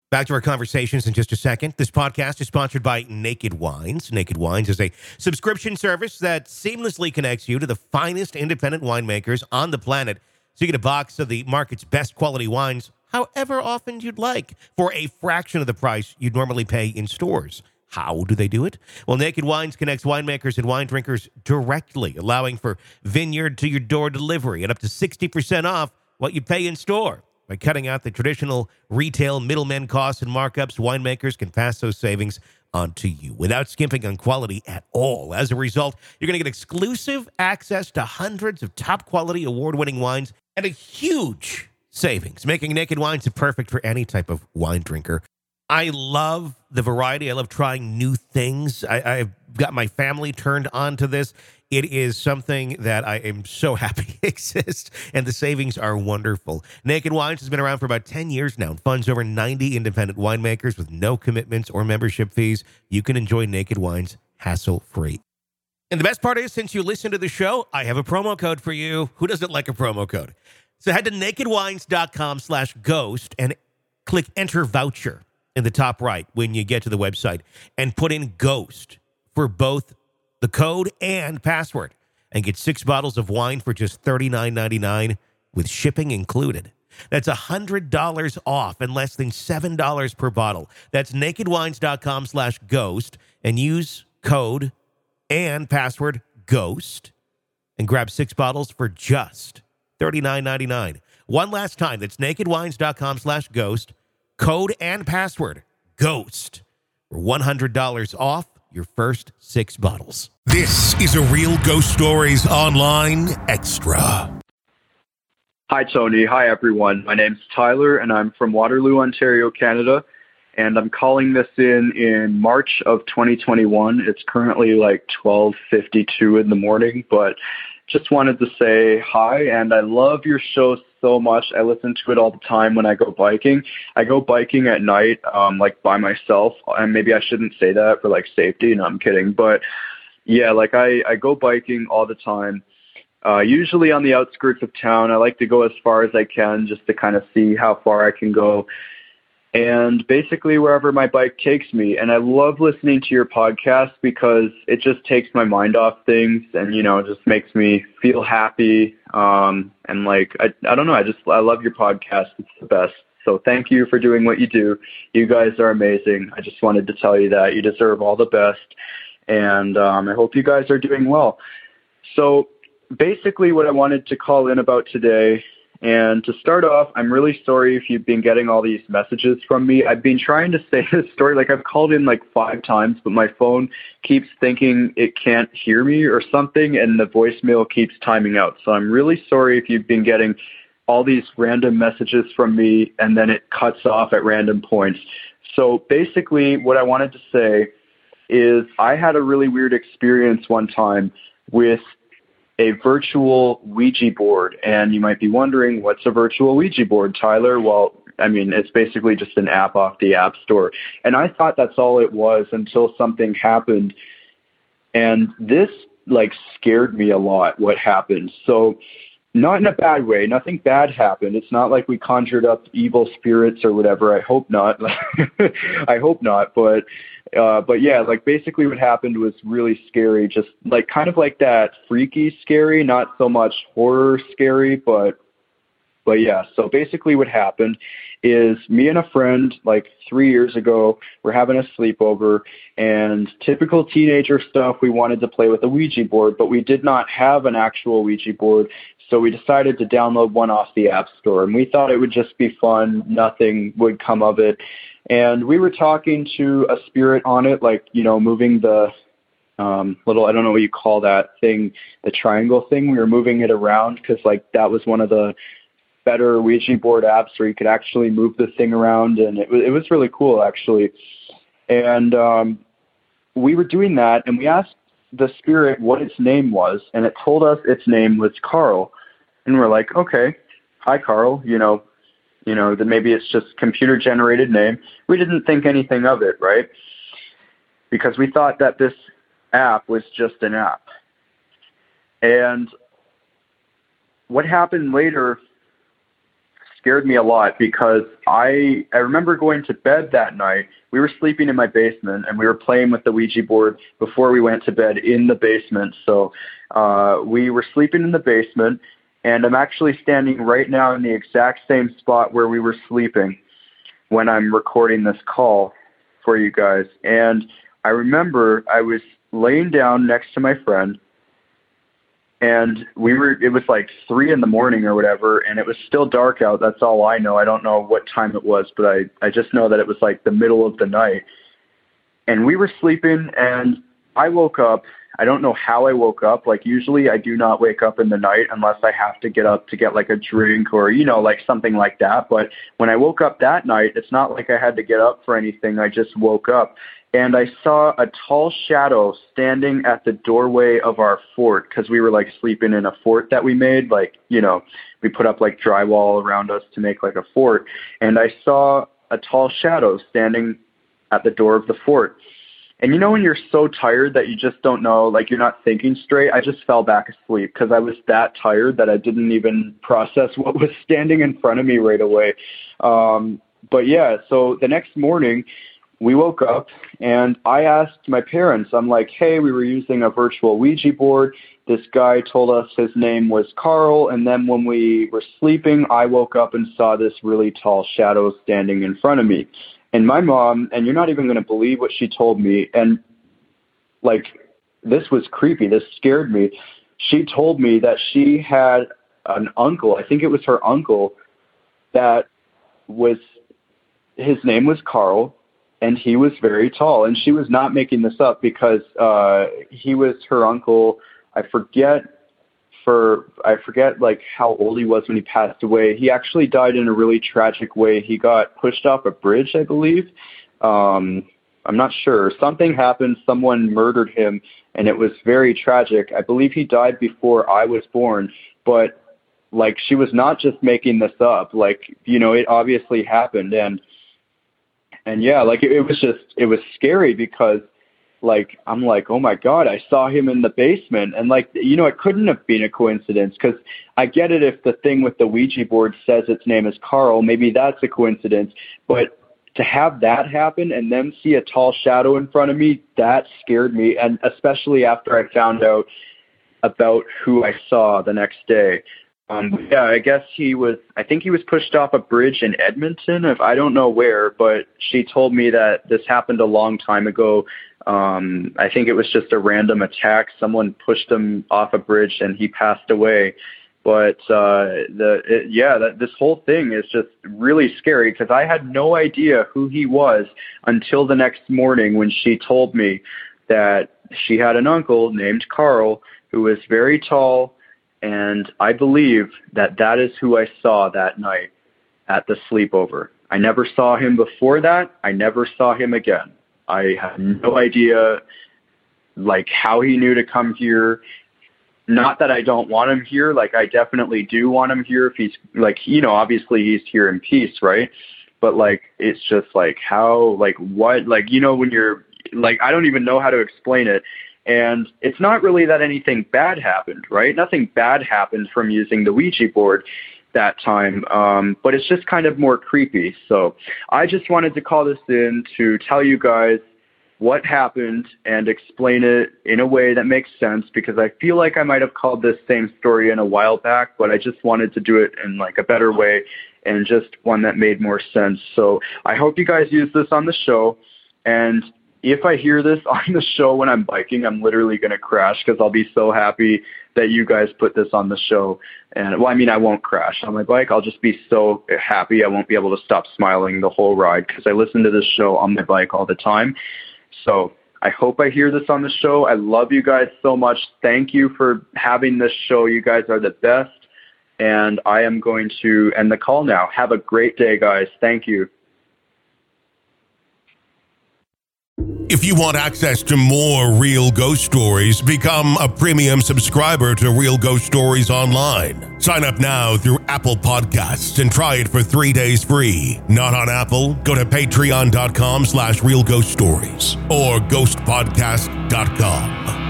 Back to our conversations in just a second. This podcast is sponsored by Naked Wines. Naked Wines is a subscription service that seamlessly connects you to the finest independent winemakers on the planet. So you get a box of the market's best quality wines however often you'd like for a fraction of the price you'd normally pay in stores. How do they do it? Well, Naked Wines connects winemakers and wine drinkers directly, allowing for vineyard to your door delivery at up to 60% off what you pay in store. By cutting out the traditional retail middlemen costs and markups, winemakers can pass those savings on to you without skimping on quality at all. As a result, you're going to get exclusive access to hundreds of top-quality, award-winning wines and a huge savings, making Naked Wines perfect for any type of wine drinker. I love the variety. I love trying new things. I've got my family turned on to this. It is something that I am so happy exists, and the savings are wonderful. Naked Wines has been around for about 10 years now and funds over 90 independent winemakers with no commitments or membership fees. You can enjoy Naked Wines hassle-free. And the best part is, since you listen to the show, I have a promo code for you. Who doesn't like a promo code? So head to nakedwines.com/ghost and click Enter Voucher in the top right when you get to the website and put in GHOST for both the code and password and get 6 bottles of wine for just $39.99 with shipping included. That's $100 off and less than $7 per bottle. That's nakedwines.com/ghost and use code and password GHOST and grab 6 bottles for just $39.99. One last time, that's nakedwines.com/ghost, code and password GHOST for $100 off your first 6 bottles. This is a Real Ghost Stories Online Extra. Hi, Tony. Hi, everyone. My name's Tyler, and I'm from Waterloo, Ontario, Canada, and I'm calling this in March of 2021. It's currently like 12:52 in the morning, but just wanted to say hi, and I love your show so much. I listen to it all the time when I go biking. I go biking at night, like by myself, and maybe I shouldn't say that for like safety. No, I'm kidding. But yeah, like I go biking all the time, usually on the outskirts of town. I like to go as far as I can just to kind of see how far I can go. And basically wherever my bike takes me. And I love listening to your podcast because it just takes my mind off things and, you know, just makes me feel happy. And like, I don't know, I love your podcast. It's the best. So thank you for doing what you do. You guys are amazing. I just wanted to tell you that you deserve all the best. And I hope you guys are doing well. So basically what I wanted to call in about today, and to start off, I'm really sorry if you've been getting all these messages from me. I've been trying to say this story, like I've called in like 5 times, but my phone keeps thinking it can't hear me or something, and the voicemail keeps timing out. So I'm really sorry if you've been getting all these random messages from me, and then it cuts off at random points. So basically what I wanted to say is I had a really weird experience one time with a virtual Ouija board. And you might be wondering, what's a virtual Ouija board, Tyler? Well, I mean, it's basically just an app off the App Store. And I thought that's all it was until something happened. And this like scared me a lot, what happened. So not in a bad way. Nothing bad happened. It's not like we conjured up evil spirits or whatever. I hope not. I hope not. But yeah, like basically what happened was really scary. Just like kind of like that freaky scary, not so much horror scary, but yeah. So basically what happened is me and a friend like 3 years ago, we're having a sleepover, and typical teenager stuff. We wanted to play with a Ouija board, but we did not have an actual Ouija board. So we decided to download one off the App Store, and we thought it would just be fun. Nothing would come of it. And we were talking to a spirit on it, like, you know, moving the little, I don't know what you call that thing, the triangle thing. We were moving it around because, like, that was one of the better Ouija board apps where you could actually move the thing around. And it was really cool, actually. And we were doing that, and we asked the spirit what its name was, and it told us its name was Carl. And we're like, okay, hi, Carl, you know, that maybe it's just computer-generated name. We didn't think anything of it, right? Because we thought that this app was just an app. And what happened later scared me a lot because I remember going to bed that night. We were sleeping in my basement and we were playing with the Ouija board before we went to bed in the basement. So we were sleeping in the basement, and I'm actually standing right now in the exact same spot where we were sleeping when I'm recording this call for you guys. And I remember I was laying down next to my friend, and it was like 3 a.m. or whatever, and it was still dark out. That's all I know. I don't know what time it was, but I just know that it was like the middle of the night. And we were sleeping, and I woke up. I don't know how I woke up. Like, usually I do not wake up in the night unless I have to get up to get like a drink or, like something like that. But when I woke up that night, it's not like I had to get up for anything. I just woke up. And I saw a tall shadow standing at the doorway of our fort, because we were like sleeping in a fort that we made. Like, we put up like drywall around us to make like a fort. And I saw a tall shadow standing at the door of the fort. And when you're so tired that you just don't know, like you're not thinking straight, I just fell back asleep because I was that tired that I didn't even process what was standing in front of me right away. But yeah, so the next morning, we woke up and I asked my parents, I'm like, hey, we were using a virtual Ouija board. This guy told us his name was Carl. And then when we were sleeping, I woke up and saw this really tall shadow standing in front of me. And my mom, and you're not even going to believe what she told me. And like, this was creepy. This scared me. She told me that she had an uncle. I think it was her uncle his name was Carl. And he was very tall, and she was not making this up because he was her uncle. I forget like how old he was when he passed away. He actually died in a really tragic way. He got pushed off a bridge, I believe. I'm not sure. Something happened. Someone murdered him, and it was very tragic. I believe he died before I was born, but like she was not just making this up. Like, it obviously happened. And yeah, like it was scary because like, I'm like, oh my God, I saw him in the basement. And like, it couldn't have been a coincidence, because I get it if the thing with the Ouija board says its name is Carl, maybe that's a coincidence. But to have that happen and then see a tall shadow in front of me, that scared me. And especially after I found out about who I saw the next day. Yeah, I guess I think he was pushed off a bridge in Edmonton, I don't know where, but she told me that this happened a long time ago. I think it was just a random attack. Someone pushed him off a bridge and he passed away. But this whole thing is just really scary because I had no idea who he was until the next morning when she told me that she had an uncle named Carl who was very tall. And I believe that is who I saw that night at the sleepover. I never saw him before that. I never saw him again. I have no idea, like, how he knew to come here. Not that I don't want him here. Like, I definitely do want him here if he's, like, obviously he's here in peace, right? But, like, it's just, like, how, like, what, like, when you're, like, I don't even know how to explain it. And it's not really that anything bad happened, right? Nothing bad happened from using the Ouija board that time, but it's just kind of more creepy. So I just wanted to call this in to tell you guys what happened and explain it in a way that makes sense, because I feel like I might have called this same story in a while back, but I just wanted to do it in like a better way and just one that made more sense. So I hope you guys use this on the show. And if I hear this on the show when I'm biking, I'm literally going to crash because I'll be so happy that you guys put this on the show. And, well, I mean, I won't crash on my bike. I'll just be so happy I won't be able to stop smiling the whole ride because I listen to this show on my bike all the time. So I hope I hear this on the show. I love you guys so much. Thank you for having this show. You guys are the best. And I am going to end the call now. Have a great day, guys. Thank you. If you want access to more Real Ghost Stories, become a premium subscriber to Real Ghost Stories Online. Sign up now through Apple Podcasts and try it for 3 days free. Not on Apple? Go to patreon.com/realghoststories or ghostpodcast.com.